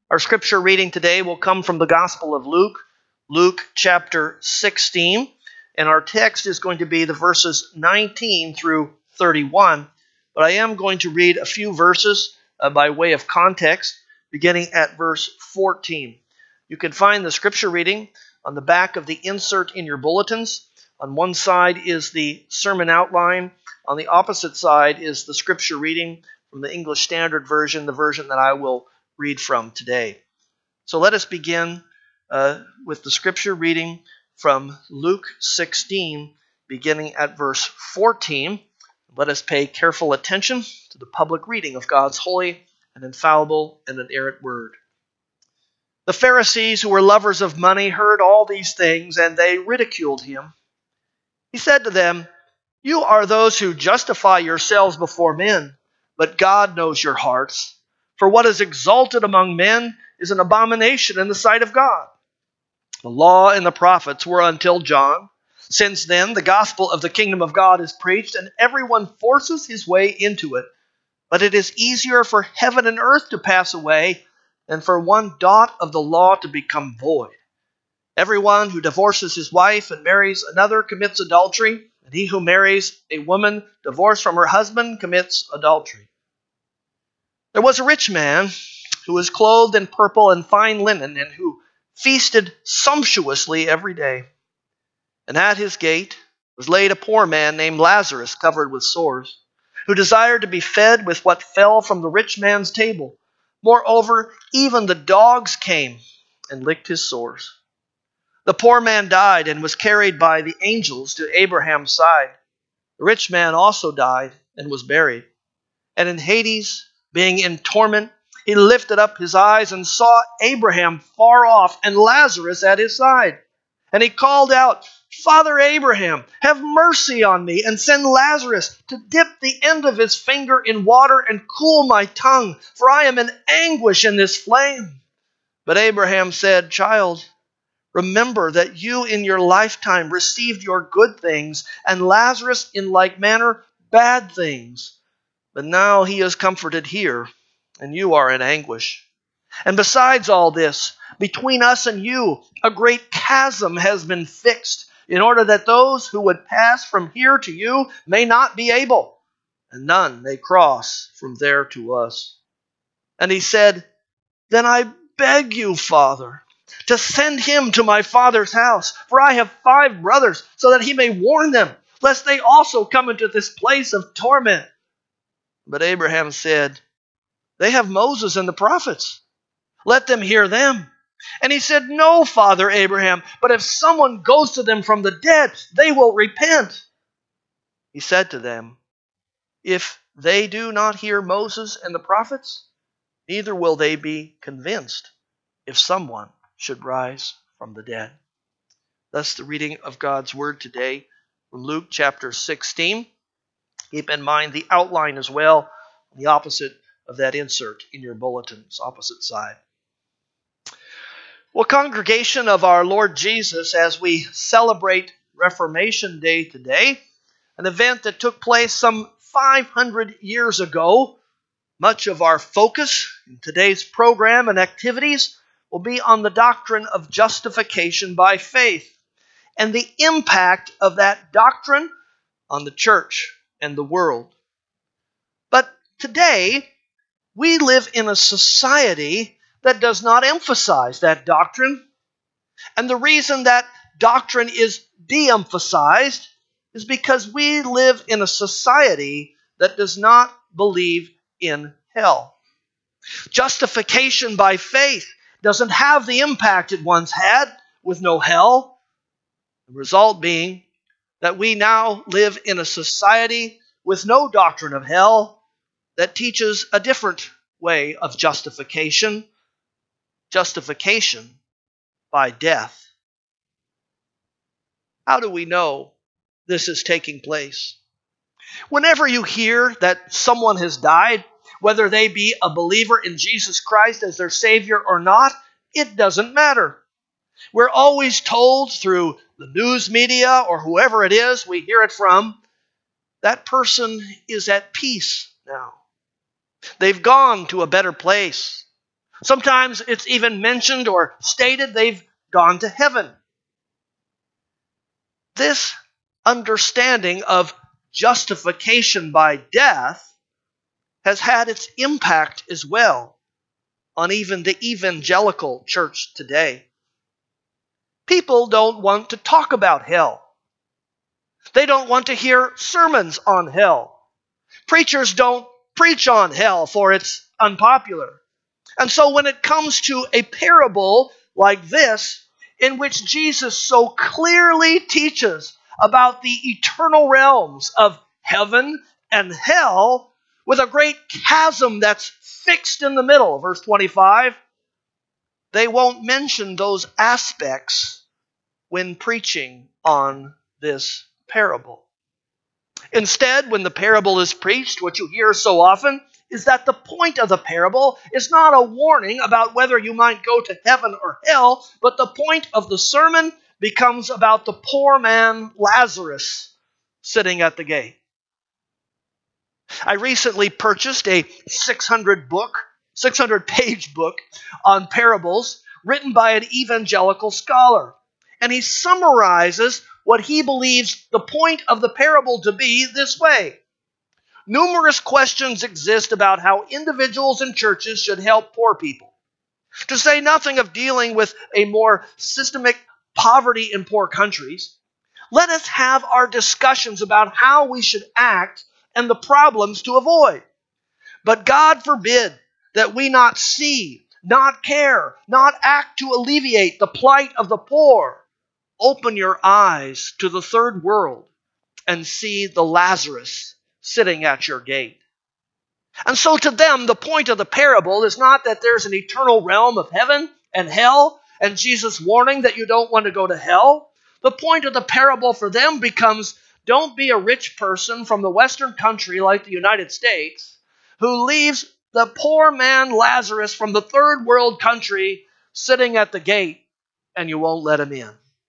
Our scripture reading today will come from the Gospel of Luke, Luke chapter 16, and our text is going to be the verses 19 through 31. But I am going to read a few verses by way of context, beginning at verse 14. You can find the scripture reading on the back of the insert in your bulletins. On one side is the sermon outline. On the opposite side is the scripture reading from the English Standard Version, the version that I will read from today. So let us begin with the scripture reading from Luke 16, beginning at verse 14. Let us pay careful attention to the public reading of God's holy and infallible and inerrant word. The Pharisees, who were lovers of money, heard all these things, and they ridiculed him. He said to them, "You are those who justify yourselves before men, but God knows your hearts. For what is exalted among men is an abomination in the sight of God. The law and the prophets were until John. Since then, the gospel of the kingdom of God is preached, and everyone forces his way into it. But it is easier for heaven and earth to pass away than for one dot of the law to become void. Everyone who divorces his wife and marries another commits adultery, and he who marries a woman divorced from her husband commits adultery. There was a rich man who was clothed in purple and fine linen, and who feasted sumptuously every day. And at his gate was laid a poor man named Lazarus, covered with sores, who desired to be fed with what fell from the rich man's table. Moreover, even the dogs came and licked his sores. The poor man died and was carried by the angels to Abraham's side. The rich man also died and was buried. And in Hades, being in torment, he lifted up his eyes and saw Abraham far off and Lazarus at his side. And he called out, 'Father Abraham, have mercy on me, and send Lazarus to dip the end of his finger in water and cool my tongue, for I am in anguish in this flame.' But Abraham said, 'Child, remember that you in your lifetime received your good things, and Lazarus in like manner bad things. But now he is comforted here, and you are in anguish. And besides all this, between us and you, a great chasm has been fixed, in order that those who would pass from here to you may not be able, and none may cross from there to us.' And he said, 'Then I beg you, Father, to send him to my father's house, for I have 5 brothers, so that he may warn them, lest they also come into this place of torment.' But Abraham said, 'They have Moses and the prophets. Let them hear them.' And he said, 'No, Father Abraham, but if someone goes to them from the dead, they will repent.' He said to them, 'If they do not hear Moses and the prophets, neither will they be convinced if someone should rise from the dead.'" Thus the reading of God's word today from Luke chapter 16. Keep in mind the outline as well, the opposite of that insert in your bulletins, opposite side. Well, congregation of our Lord Jesus, as we celebrate Reformation Day today, an event that took place some 500 years ago, much of our focus in today's program and activities will be on the doctrine of justification by faith and the impact of that doctrine on the church and the world. But today, we live in a society that does not emphasize that doctrine. And the reason that doctrine is de-emphasized is because we live in a society that does not believe in hell. Justification by faith doesn't have the impact it once had with no hell. The result being that we now live in a society with no doctrine of hell that teaches a different way of justification by death. How do we know this is taking place? Whenever you hear that someone has died, whether they be a believer in Jesus Christ as their Savior or not, it doesn't matter. We're always told through the news media or whoever it is we hear it from, that person is at peace now. They've gone to a better place. Sometimes it's even mentioned or stated they've gone to heaven. This understanding of justification by death has had its impact as well on even the evangelical church today. People don't want to talk about hell. They don't want to hear sermons on hell. Preachers don't preach on hell, for it's unpopular. And so when it comes to a parable like this, in which Jesus so clearly teaches about the eternal realms of heaven and hell, with a great chasm that's fixed in the middle, verse 25, they won't mention those aspects when preaching on this parable. Instead, when the parable is preached, what you hear so often is that the point of the parable is not a warning about whether you might go to heaven or hell, but the point of the sermon becomes about the poor man Lazarus sitting at the gate. I recently purchased a 600-page book on parables written by an evangelical scholar. And he summarizes what he believes the point of the parable to be this way. Numerous questions exist about how individuals and churches should help poor people. To say nothing of dealing with a more systemic poverty in poor countries, let us have our discussions about how we should act and the problems to avoid. But God forbid that we not see, not care, not act to alleviate the plight of the poor. Open your eyes to the third world and see the Lazarus sitting at your gate. And so to them, the point of the parable is not that there's an eternal realm of heaven and hell, and Jesus' warning that you don't want to go to hell. The point of the parable for them becomes, don't be a rich person from the Western country like the United States who leaves the poor man Lazarus from the third world country sitting at the gate and you won't let him in.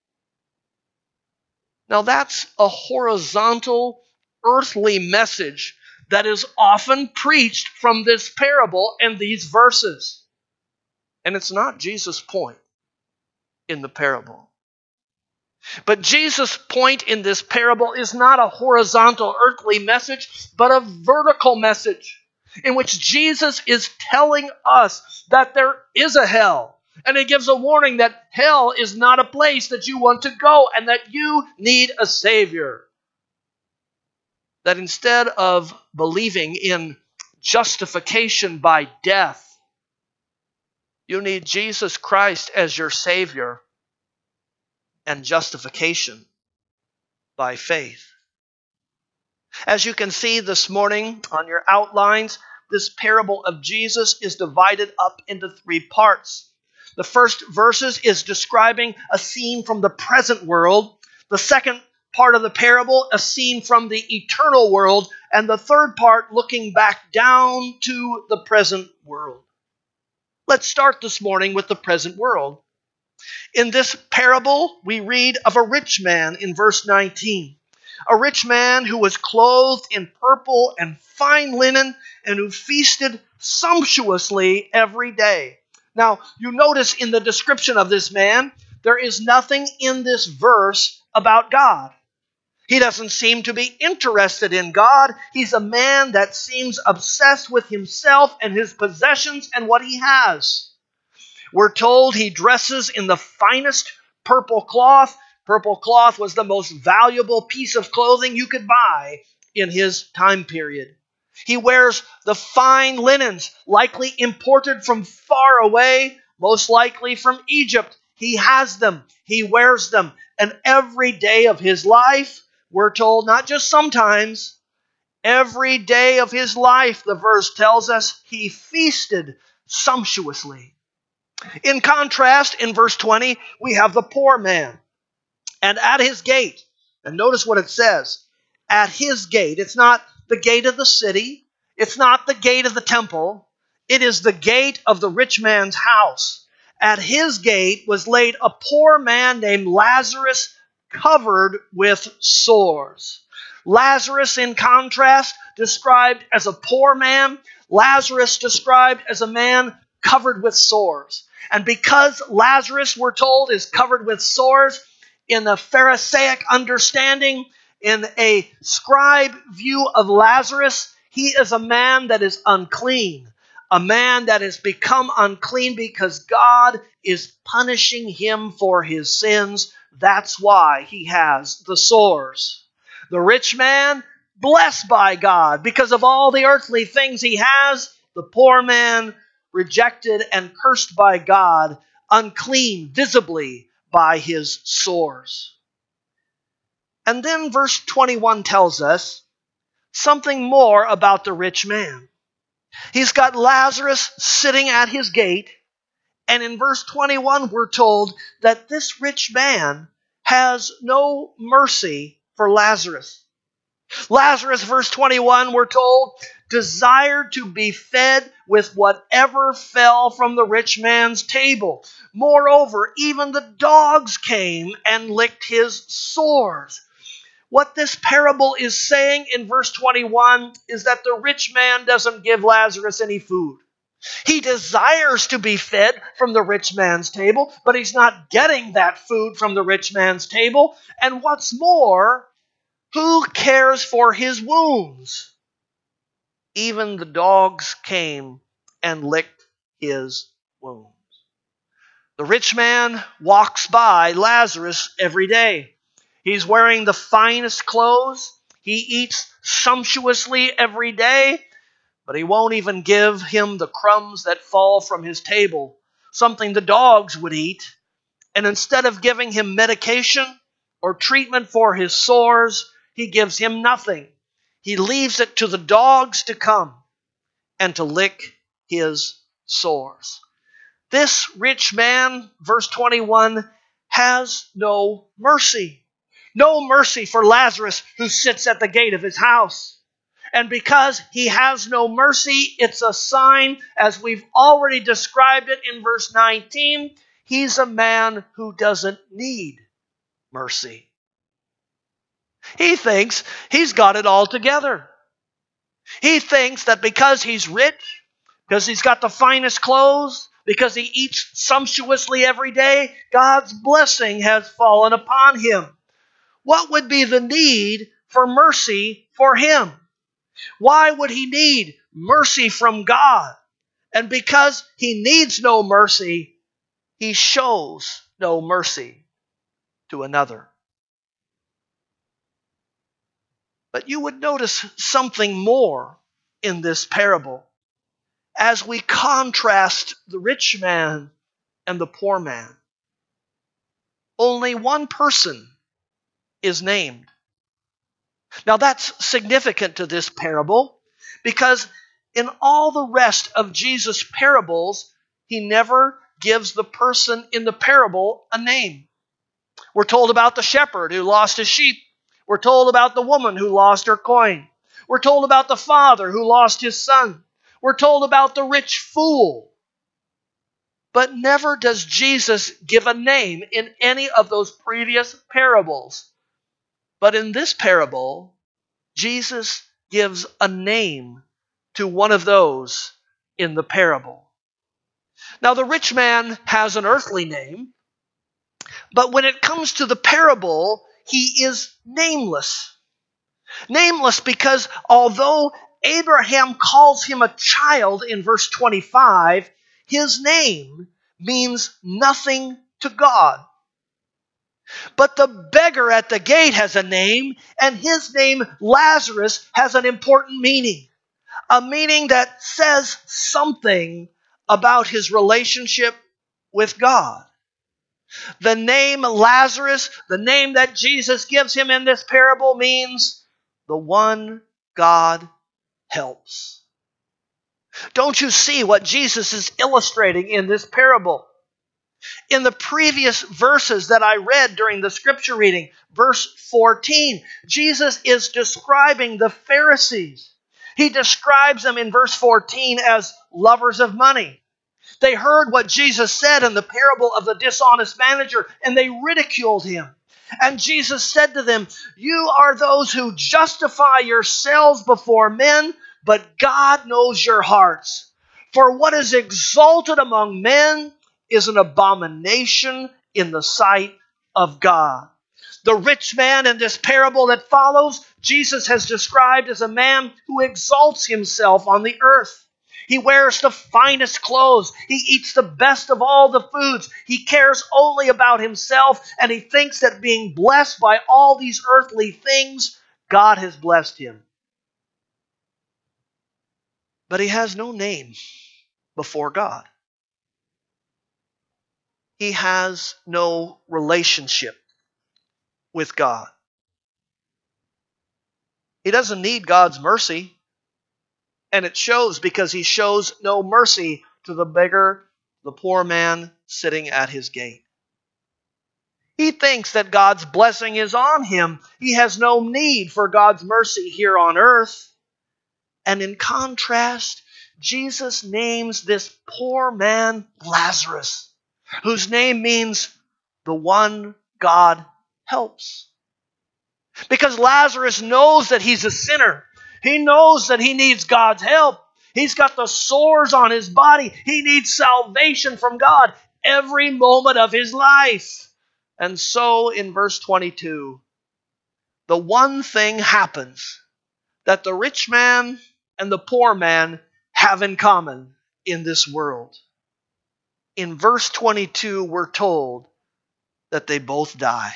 Now that's a horizontal, earthly message that is often preached from this parable and these verses. And it's not Jesus' point in the parable. But Jesus' point in this parable is not a horizontal, earthly message, but a vertical message in which Jesus is telling us that there is a hell. And it gives a warning that hell is not a place that you want to go and that you need a Savior. That instead of believing in justification by death, you need Jesus Christ as your Savior and justification by faith. As you can see this morning on your outlines, this parable of Jesus is divided up into 3 parts. The first verses is describing a scene from the present world. The second part of the parable, a scene from the eternal world. And the third part, looking back down to the present world. Let's start this morning with the present world. In this parable, we read of a rich man in verse 19. A rich man who was clothed in purple and fine linen and who feasted sumptuously every day. Now, you notice in the description of this man, there is nothing in this verse about God. He doesn't seem to be interested in God. He's a man that seems obsessed with himself and his possessions and what he has. We're told he dresses in the finest purple cloth. Purple cloth was the most valuable piece of clothing you could buy in his time period. He wears the fine linens, likely imported from far away, most likely from Egypt. He has them. He wears them. And every day of his life, we're told, not just sometimes, every day of his life, the verse tells us, he feasted sumptuously. In contrast, in verse 20, we have the poor man. And at his gate, and notice what it says, at his gate. It's not the gate of the city. It's not the gate of the temple. It is the gate of the rich man's house. At his gate was laid a poor man named Lazarus, covered with sores. Lazarus, in contrast, described as a poor man. Lazarus described as a man covered with sores. And because Lazarus, we're told, is covered with sores, in the Pharisaic understanding, in a scribe view of Lazarus, he is a man that is unclean. A man that has become unclean because God is punishing him for his sins. That's why he has the sores. The rich man, blessed by God because of all the earthly things he has. The poor man, rejected and cursed by God, unclean visibly by his sores. And then verse 21 tells us something more about the rich man. He's got Lazarus sitting at his gate, and in verse 21 we're told that this rich man has no mercy for Lazarus. Lazarus, verse 21, we're told, desired to be fed with whatever fell from the rich man's table. Moreover, even the dogs came and licked his sores. What this parable is saying in verse 21 is that the rich man doesn't give Lazarus any food. He desires to be fed from the rich man's table, but he's not getting that food from the rich man's table. And what's more, who cares for his wounds? Even the dogs came and licked his wounds. The rich man walks by Lazarus every day. He's wearing the finest clothes. He eats sumptuously every day, but he won't even give him the crumbs that fall from his table, something the dogs would eat. And instead of giving him medication or treatment for his sores, he gives him nothing. He leaves it to the dogs to come and to lick his sores. This rich man, verse 21, has no mercy. No mercy for Lazarus who sits at the gate of his house. And because he has no mercy, it's a sign, as we've already described it in verse 19, he's a man who doesn't need mercy. He thinks he's got it all together. He thinks that because he's rich, because he's got the finest clothes, because he eats sumptuously every day, God's blessing has fallen upon him. What would be the need for mercy for him? Why would he need mercy from God? And because he needs no mercy, he shows no mercy to another. But you would notice something more in this parable as we contrast the rich man and the poor man. Only one person is named. Now that's significant to this parable because in all the rest of Jesus' parables, he never gives the person in the parable a name. We're told about the shepherd who lost his sheep. We're told about the woman who lost her coin. We're told about the father who lost his son. We're told about the rich fool. But never does Jesus give a name in any of those previous parables. But in this parable, Jesus gives a name to one of those in the parable. Now, the rich man has an earthly name, but when it comes to the parable, he is nameless. Nameless because although Abraham calls him a child in verse 25, his name means nothing to God. But the beggar at the gate has a name, and his name, Lazarus, has an important meaning. A meaning that says something about his relationship with God. The name Lazarus, the name that Jesus gives him in this parable, means the one God helps. Don't you see what Jesus is illustrating in this parable? In the previous verses that I read during the scripture reading, verse 14, Jesus is describing the Pharisees. He describes them in verse 14 as lovers of money. They heard what Jesus said in the parable of the dishonest manager, and they ridiculed him. And Jesus said to them, "You are those who justify yourselves before men, but God knows your hearts. For what is exalted among men is an abomination in the sight of God. The rich man in this parable that follows, Jesus has described as a man who exalts himself on the earth. He wears the finest clothes. He eats the best of all the foods. He cares only about himself, and he thinks that being blessed by all these earthly things, God has blessed him. But he has no name before God. He has no relationship with God. He doesn't need God's mercy. And it shows because he shows no mercy to the beggar, the poor man sitting at his gate. He thinks that God's blessing is on him. He has no need for God's mercy here on earth. And in contrast, Jesus names this poor man Lazarus, whose name means the one God helps. Because Lazarus knows that he's a sinner. He knows that he needs God's help. He's got the sores on his body. He needs salvation from God every moment of his life. And so in verse 22, the one thing happens that the rich man and the poor man have in common in this world. In verse 22, we're told that they both die.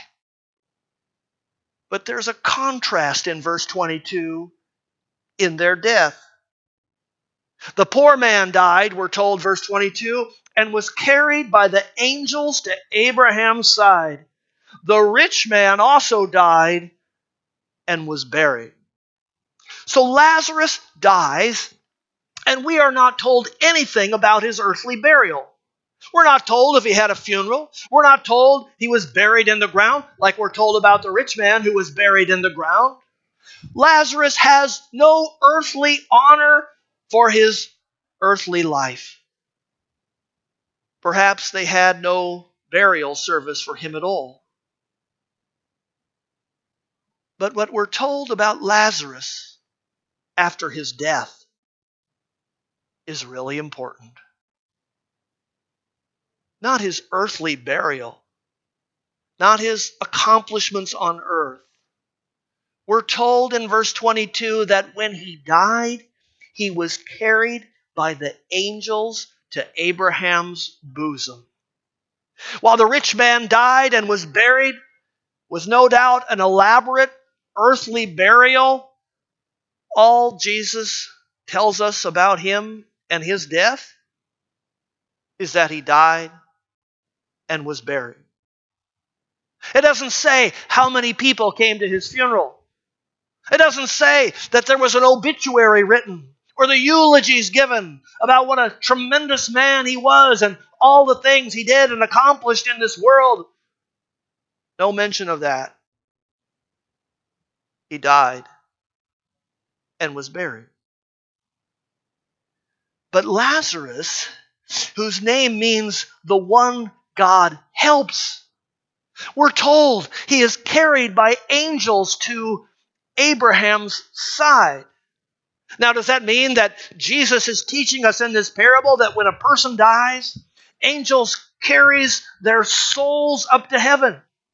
But there's a contrast in verse 22 in their death. The poor man died, we're told, verse 22, and was carried by the angels to Abraham's side. The rich man also died and was buried. So Lazarus dies, and we are not told anything about his earthly burial. We're not told if he had a funeral. We're not told he was buried in the ground, like we're told about the rich man who was buried in the ground. Lazarus has no earthly honor for his earthly life. Perhaps they had no burial service for him at all. But what we're told about Lazarus after his death is really important. Not his earthly burial, not his accomplishments on earth. We're told in verse 22 that when he died, he was carried by the angels to Abraham's bosom. While the rich man died and was buried with no doubt an elaborate earthly burial, all Jesus tells us about him and his death is that he died and was buried. It doesn't say how many people came to his funeral. It doesn't say that there was an obituary written or the eulogies given about what a tremendous man he was and all the things he did and accomplished in this world. No mention of that. He died and was buried. But Lazarus, whose name means the one God helps, we're told he is carried by angels to Abraham's side. Now, does that mean that Jesus is teaching us in this parable that when a person dies, angels carries their souls up to heaven?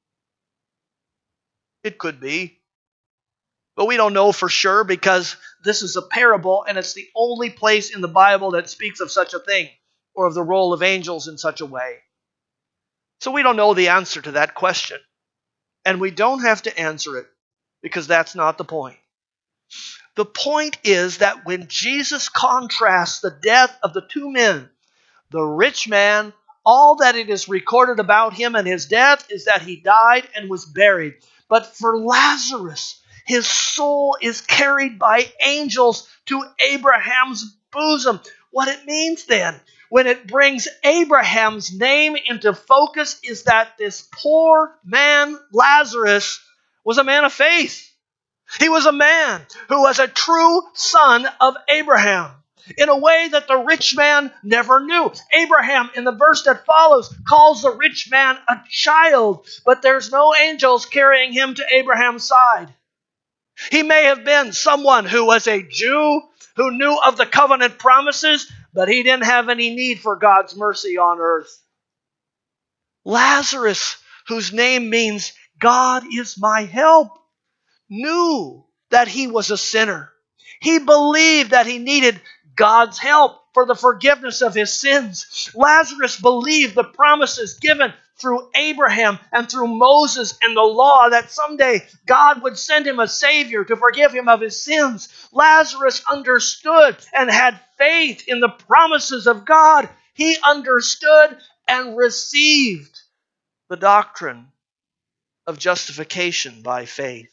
It could be. But we don't know for sure because this is a parable and it's the only place in the Bible that speaks of such a thing or of the role of angels in such a way. So we don't know the answer to that question. And we don't have to answer it because that's not the point. The point is that when Jesus contrasts the death of the two men, the rich man, all that it is recorded about him and his death is that he died and was buried. But for Lazarus, his soul is carried by angels to Abraham's bosom. What it means then, when it brings Abraham's name into focus, is that this poor man, Lazarus, was a man of faith. He was a man who was a true son of Abraham in a way that the rich man never knew. Abraham, in the verse that follows, calls the rich man a child, but there's no angels carrying him to Abraham's side. He may have been someone who was a Jew, who knew of the covenant promises, but he didn't have any need for God's mercy on earth. Lazarus, whose name means God is my help, knew that he was a sinner. He believed that he needed God's help for the forgiveness of his sins. Lazarus believed the promises given through Abraham and through Moses and the law that someday God would send him a Savior to forgive him of his sins. Lazarus understood and had faith in the promises of God. He understood and received the doctrine of justification by faith.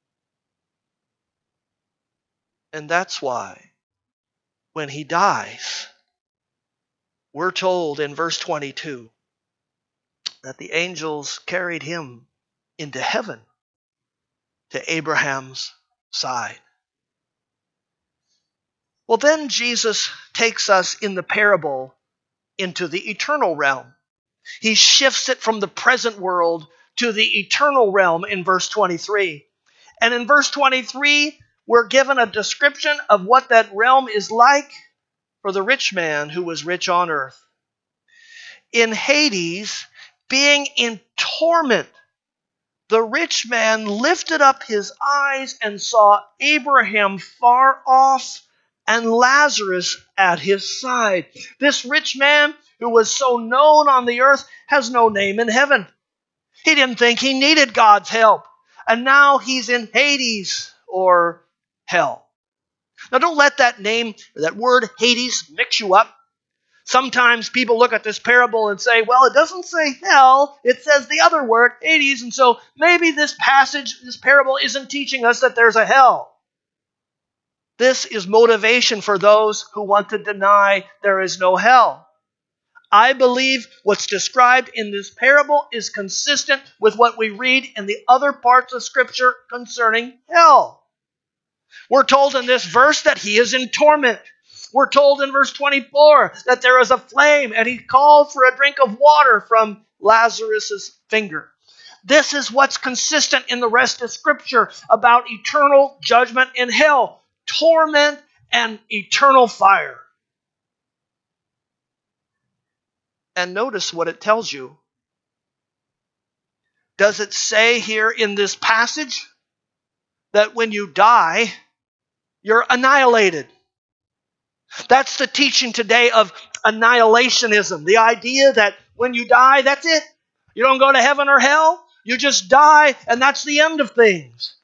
And that's why when he dies, we're told in verse 22 that the angels carried him into heaven to Abraham's side. Well, then Jesus takes us in the parable into the eternal realm. He shifts it from the present world to the eternal realm in verse 23. And in verse 23, we're given a description of what that realm is like for the rich man who was rich on earth. In Hades, being in torment, the rich man lifted up his eyes and saw Abraham far off and Lazarus at his side. This rich man, who was so known on the earth, has no name in heaven. He didn't think he needed God's help. And now he's in Hades, or hell. Now don't let that name, that word Hades, mix you up. Sometimes people look at this parable and say, well, it doesn't say hell, it says the other word, Hades, and so maybe this passage, this parable isn't teaching us that there's a hell. This is motivation for those who want to deny there is no hell. I believe what's described in this parable is consistent with what we read in the other parts of Scripture concerning hell. We're told in this verse that he is in torment. We're told in verse 24 that there is a flame and he called for a drink of water from Lazarus' finger. This is what's consistent in the rest of Scripture about eternal judgment in hell, torment and eternal fire. And notice what it tells you. Does it say here in this passage that when you die, you're annihilated? That's the teaching today of annihilationism. The idea that when you die, that's it. You don't go to heaven or hell. You just die, and that's the end of things.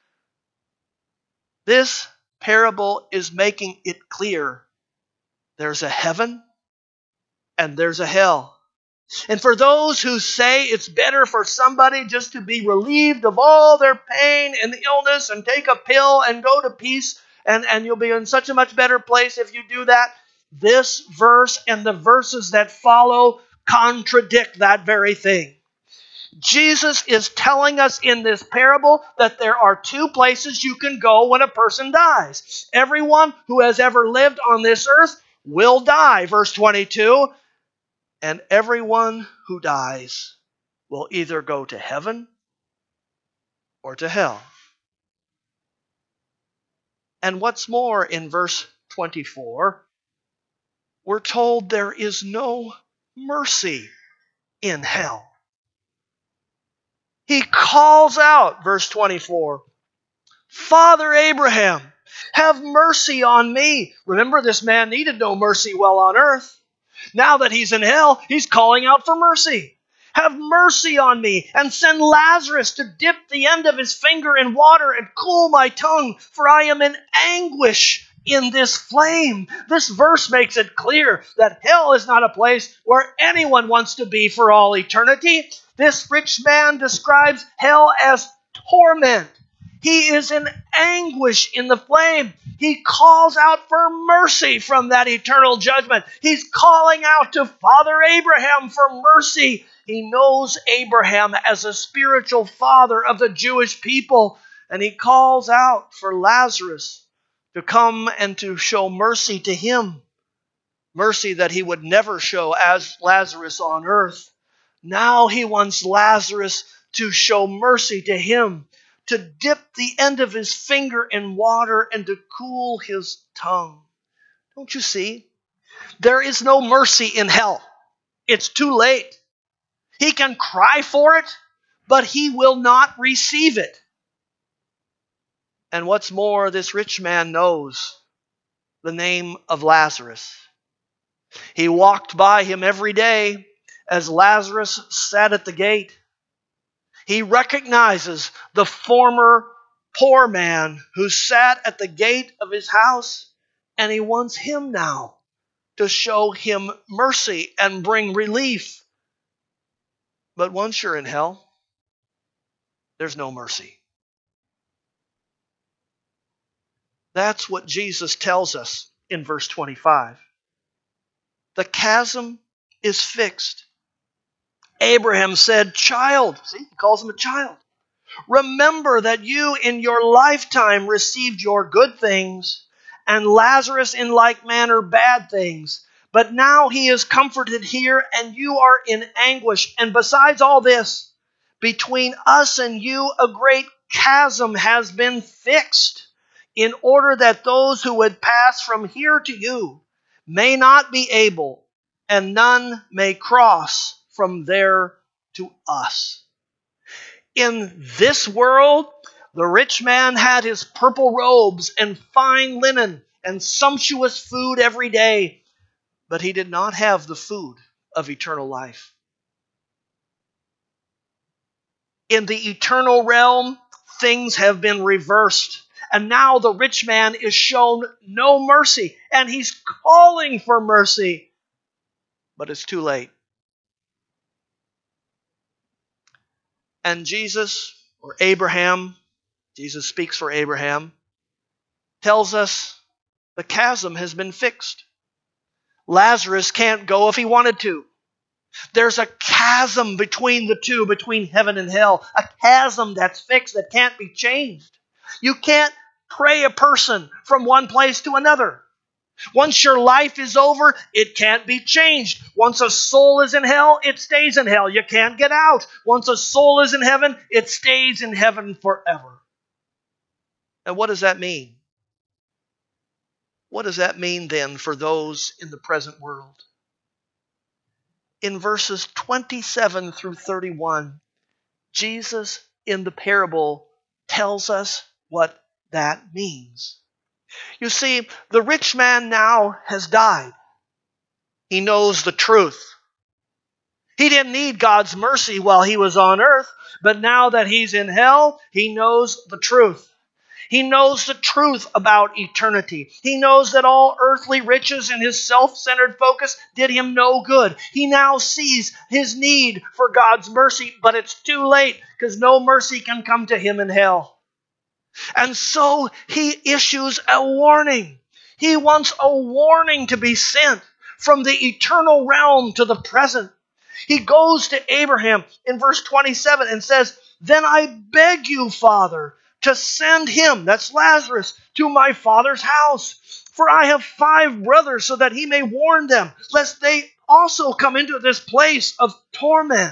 This parable is making it clear there's a heaven and there's a hell. And for those who say it's better for somebody just to be relieved of all their pain and illness and take a pill and go to peace, and you'll be in such a much better place if you do that, this verse and the verses that follow contradict that very thing. Jesus is telling us in this parable that there are two places you can go when a person dies. Everyone who has ever lived on this earth will die, verse 22. And everyone who dies will either go to heaven or to hell. And what's more, in verse 24, we're told there is no mercy in hell. He calls out, verse 24, Father Abraham, have mercy on me. Remember, this man needed no mercy while on earth. Now that he's in hell, he's calling out for mercy. Have mercy on me and send Lazarus to dip the end of his finger in water and cool my tongue, for I am in anguish in this flame. This verse makes it clear that hell is not a place where anyone wants to be for all eternity. This rich man describes hell as torment. He is in anguish in the flame. He calls out for mercy from that eternal judgment. He's calling out to Father Abraham for mercy. He knows Abraham as a spiritual father of the Jewish people, and he calls out for Lazarus to come and to show mercy to him. Mercy that he would never show as Lazarus on earth. Now he wants Lazarus to show mercy to him, to dip the end of his finger in water and to cool his tongue. Don't you see? There is no mercy in hell. It's too late. He can cry for it, but he will not receive it. And what's more, this rich man knows the name of Lazarus. He walked by him every day as Lazarus sat at the gate. He recognizes the former poor man who sat at the gate of his house, and he wants him now to show him mercy and bring relief. But once you're in hell, there's no mercy. That's what Jesus tells us in verse 25. The chasm is fixed. Abraham said, "Child," see, he calls him a child, "remember that you in your lifetime received your good things, and Lazarus in like manner bad things. But now he is comforted here, and you are in anguish. And besides all this, between us and you a great chasm has been fixed, in order that those who would pass from here to you may not be able, and none may cross from there to us." In this world, the rich man had his purple robes and fine linen and sumptuous food every day, but he did not have the food of eternal life. In the eternal realm, things have been reversed. And now the rich man is shown no mercy, and he's calling for mercy. But it's too late. And Jesus, or Abraham, Jesus speaks for Abraham, tells us the chasm has been fixed. Lazarus can't go if he wanted to. There's a chasm between the two, between heaven and hell. A chasm that's fixed, that can't be changed. You can't pray a person from one place to another. Once your life is over, it can't be changed. Once a soul is in hell, it stays in hell. You can't get out. Once a soul is in heaven, it stays in heaven forever. And what does that mean? What does that mean then for those in the present world? In verses 27 through 31, Jesus in the parable tells us what that means. You see, the rich man now has died. He knows the truth. He didn't need God's mercy while he was on earth, but now that he's in hell, he knows the truth. He knows the truth about eternity. He knows that all earthly riches and his self-centered focus did him no good. He now sees his need for God's mercy, but it's too late because no mercy can come to him in hell. And so he issues a warning. He wants a warning to be sent from the eternal realm to the present. He goes to Abraham in verse 27 and says, "Then I beg you, Father, to send him," that's Lazarus, "to my father's house. For I have 5 brothers, so that he may warn them, lest they also come into this place of torment."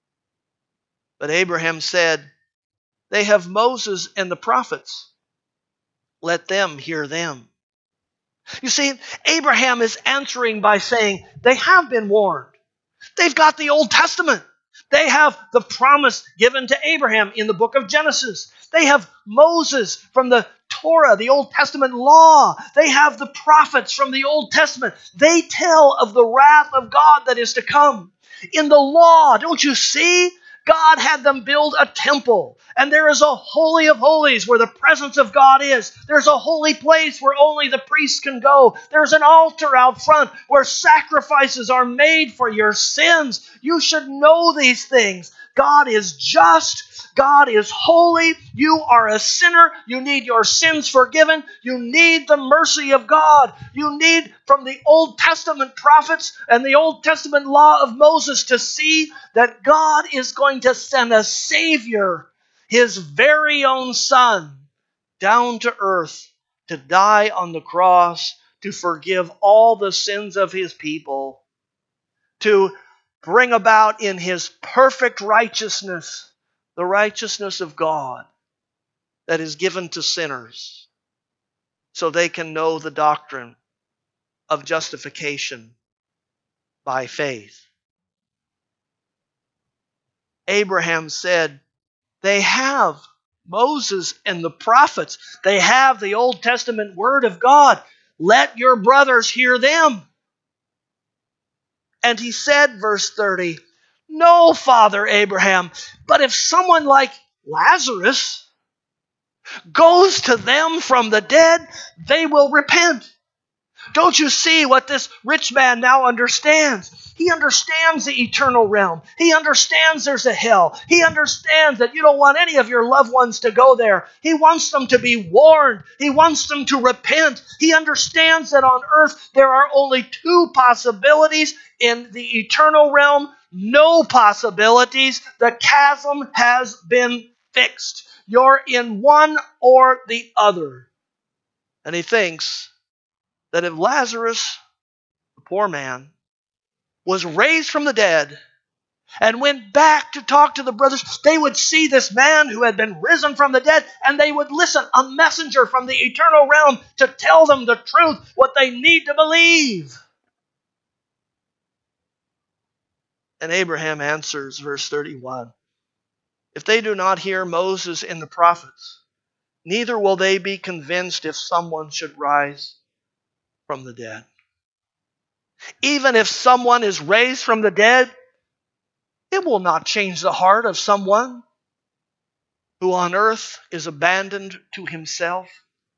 But Abraham said, "They have Moses and the prophets. Let them hear them." You see, Abraham is answering by saying, they have been warned. They've got the Old Testament. They have the promise given to Abraham in the book of Genesis. They have Moses from the Torah, the Old Testament law. They have the prophets from the Old Testament. They tell of the wrath of God that is to come. In the law, don't you see? God had them build a temple. And there is a holy of holies where the presence of God is. There's a holy place where only the priests can go. There's an altar out front where sacrifices are made for your sins. You should know these things. God is just. God is holy. You are a sinner. You need your sins forgiven. You need the mercy of God. You need from the Old Testament prophets and the Old Testament law of Moses to see that God is going to send a Savior, His very own Son, down to earth to die on the cross, to forgive all the sins of His people, to bring about in His perfect righteousness the righteousness of God that is given to sinners so they can know the doctrine of justification by faith. Abraham said, they have Moses and the prophets. They have the Old Testament Word of God. Let your brothers hear them. And he said, verse 30, no, Father Abraham, but if someone like Lazarus goes to them from the dead, they will repent. Don't you see what this rich man now understands? He understands the eternal realm. He understands there's a hell. He understands that you don't want any of your loved ones to go there. He wants them to be warned. He wants them to repent. He understands that on earth there are only two possibilities. In the eternal realm, no possibilities. The chasm has been fixed. You're in one or the other. And he thinks that if Lazarus, the poor man, was raised from the dead and went back to talk to the brothers, they would see this man who had been risen from the dead, and they would listen, a messenger from the eternal realm to tell them the truth, what they need to believe. And Abraham answers, verse 31, if they do not hear Moses and the prophets, neither will they be convinced if someone should rise from the dead. Even if someone is raised from the dead, it will not change the heart of someone who on earth is abandoned to himself.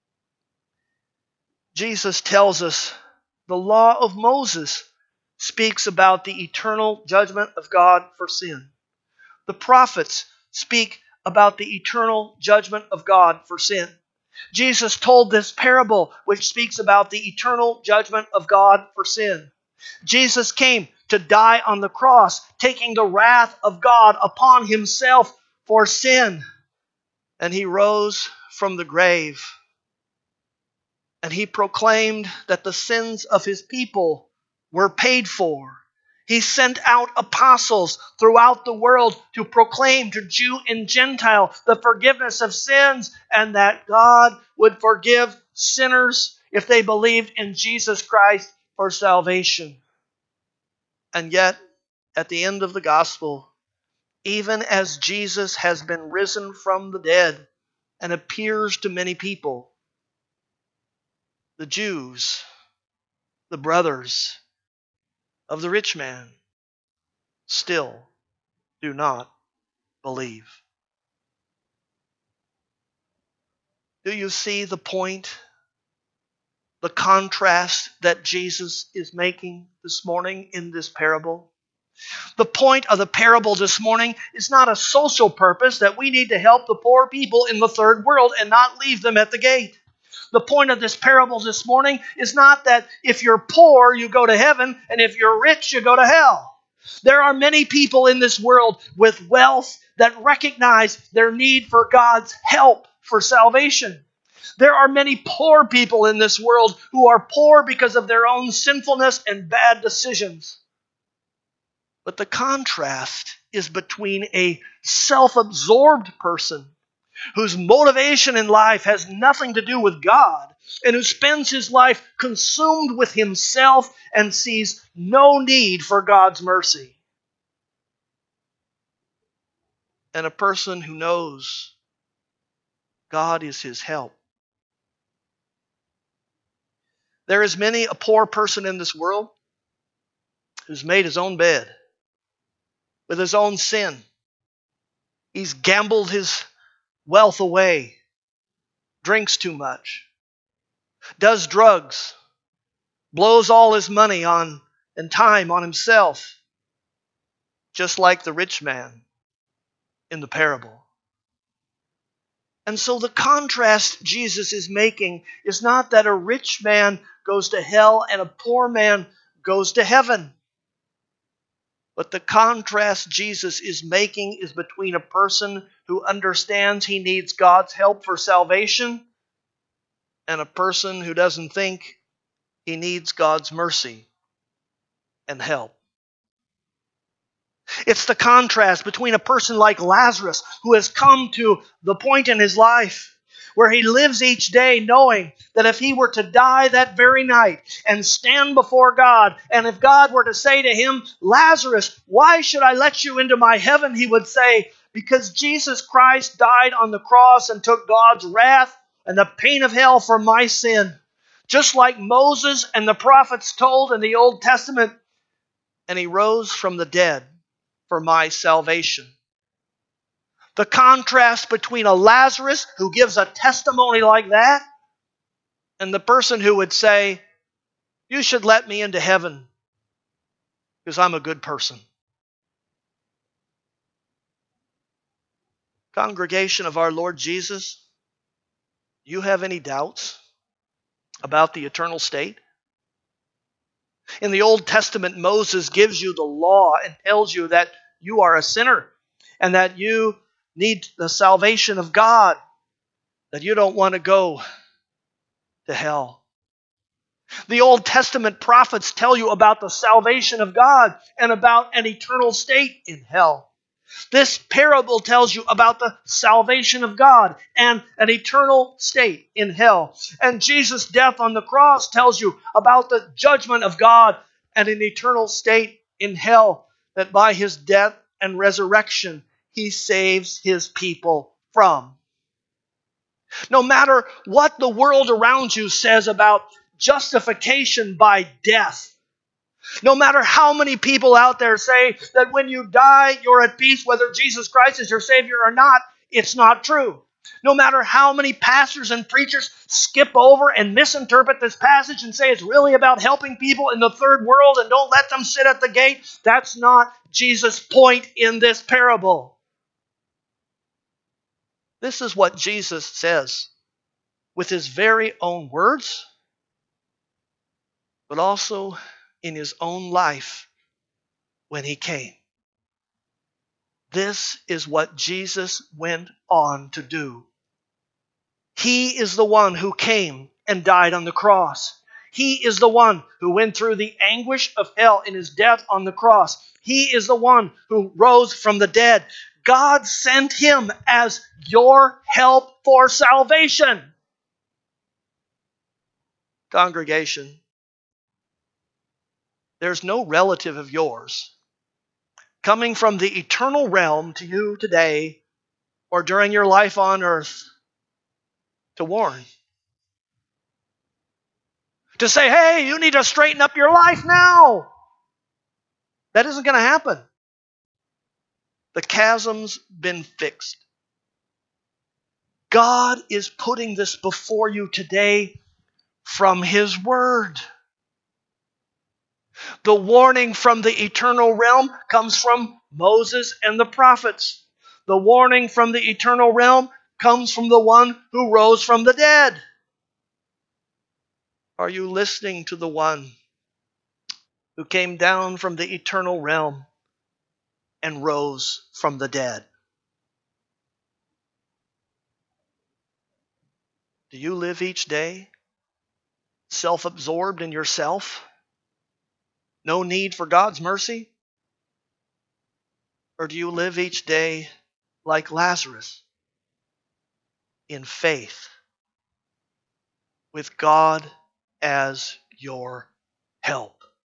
Jesus tells us the law of Moses speaks about the eternal judgment of God for sin. The prophets speak about the eternal judgment of God for sin. Jesus told this parable which speaks about the eternal judgment of God for sin. Jesus came to die on the cross, taking the wrath of God upon himself for sin. And he rose from the grave. And he proclaimed that the sins of his people were paid for. He sent out apostles throughout the world to proclaim to Jew and Gentile the forgiveness of sins, and that God would forgive sinners if they believed in Jesus Christ for salvation. And yet, at the end of the gospel, even as Jesus has been risen from the dead and appears to many people, the Jews, the brothers of the rich man, still do not believe. Do you see the point, the contrast that Jesus is making this morning in this parable? The point of the parable this morning is not a social purpose that we need to help the poor people in the third world and not leave them at the gate. The point of this parable this morning is not that if you're poor, you go to heaven, and if you're rich, you go to hell. There are many people in this world with wealth that recognize their need for God's help for salvation. There are many poor people in this world who are poor because of their own sinfulness and bad decisions. But the contrast is between a self-absorbed person whose motivation in life has nothing to do with God, and who spends his life consumed with himself and sees no need for God's mercy, and a person who knows God is his help. There is many a poor person in this world who's made his own bed with his own sin. He's gambled his wealth away, drinks too much, does drugs, blows all his money on and time on himself, just like the rich man in the parable. And so the contrast Jesus is making is not that a rich man goes to hell and a poor man goes to heaven. But the contrast Jesus is making is between a person who understands he needs God's help for salvation and a person who doesn't think he needs God's mercy and help. It's the contrast between a person like Lazarus, who has come to the point in his life where he lives each day knowing that if he were to die that very night and stand before God, and if God were to say to him, Lazarus, why should I let you into my heaven? He would say, because Jesus Christ died on the cross and took God's wrath and the pain of hell for my sin. Just like Moses and the prophets told in the Old Testament, and he rose from the dead for my salvation. The contrast between a Lazarus who gives a testimony like that and the person who would say, you should let me into heaven because I'm a good person. Congregation of our Lord Jesus, do you have any doubts about the eternal state? In the Old Testament, Moses gives you the law and tells you that you are a sinner and that you need the salvation of God, that you don't want to go to hell. The Old Testament prophets tell you about the salvation of God and about an eternal state in hell. This parable tells you about the salvation of God and an eternal state in hell. And Jesus' death on the cross tells you about the judgment of God and an eternal state in hell, that by his death and resurrection, he saves his people from. No matter what the world around you says about justification by death, no matter how many people out there say that when you die, you're at peace, whether Jesus Christ is your Savior or not, it's not true. No matter how many pastors and preachers skip over and misinterpret this passage and say it's really about helping people in the third world and don't let them sit at the gate, that's not Jesus' point in this parable. This is what Jesus says with his very own words, but also in his own life when he came. This is what Jesus went on to do. He is the one who came and died on the cross. He is the one who went through the anguish of hell in his death on the cross. He is the one who rose from the dead. God sent him as your help for salvation. Congregation, there's no relative of yours coming from the eternal realm to you today or during your life on earth to warn. To say, hey, you need to straighten up your life now. That isn't going to happen. The chasm's been fixed. God is putting this before you today from his word. The warning from the eternal realm comes from Moses and the prophets. The warning from the eternal realm comes from the one who rose from the dead. Are you listening to the one who came down from the eternal realm and rose from the dead? Do you live each day self-absorbed in yourself? No need for God's mercy? Or do you live each day like Lazarus, in faith, with God as your help?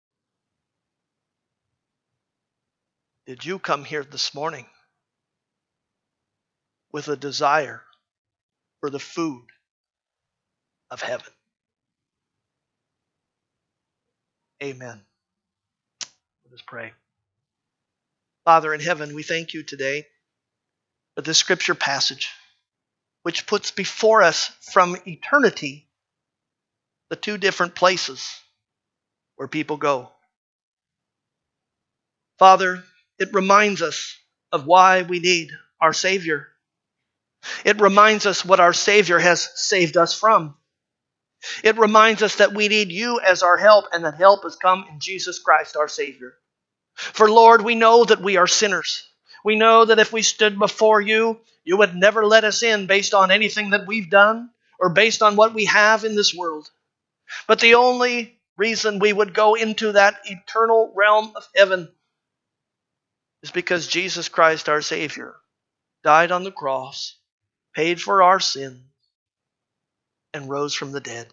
Did you come here this morning with a desire for the food of heaven? Amen. Let us pray. Father in heaven, we thank you today for this scripture passage, which puts before us from eternity the two different places where people go. Father, it reminds us of why we need our Savior. It reminds us what our Savior has saved us from. It reminds us that we need you as our help, and that help has come in Jesus Christ, our Savior. For Lord, we know that we are sinners. We know that if we stood before you, you would never let us in based on anything that we've done or based on what we have in this world. But the only reason we would go into that eternal realm of heaven is because Jesus Christ, our Savior, died on the cross, paid for our sin, and rose from the dead.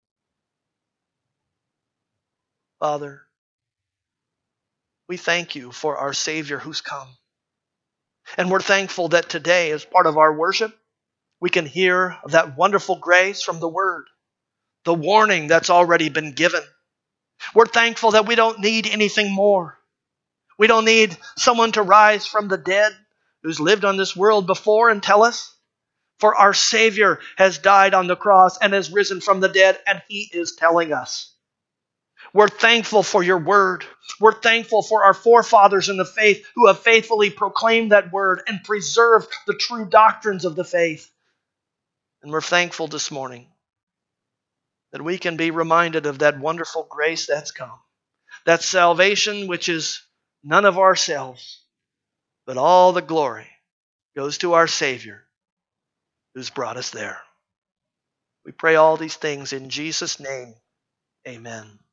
Father, we thank you for our Savior who's come. And we're thankful that today, as part of our worship, we can hear that wonderful grace from the Word, the warning that's already been given. We're thankful that we don't need anything more. We don't need someone to rise from the dead who's lived on this world before and tell us. For our Savior has died on the cross and has risen from the dead, and He is telling us. We're thankful for your word. We're thankful for our forefathers in the faith who have faithfully proclaimed that word and preserved the true doctrines of the faith. And we're thankful this morning that we can be reminded of that wonderful grace that's come. That salvation which is none of ourselves, but all the glory goes to our Savior who's brought us there. We pray all these things in Jesus' name. Amen.